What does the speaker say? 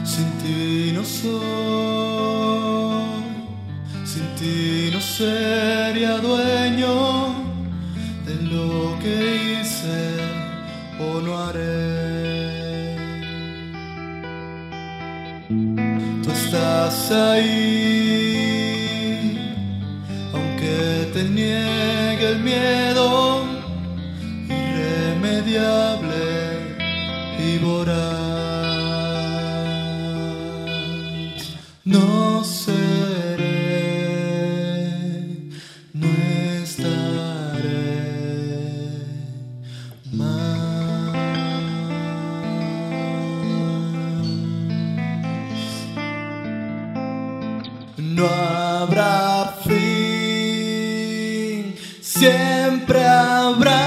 Sin ti no soy, sin ti no sería dueño de lo que hice o no haré. Tú estás ahí, aunque te niegue el miedo irremediable y voraz. No seré, no estaré más. No habrá fin, siempre habrá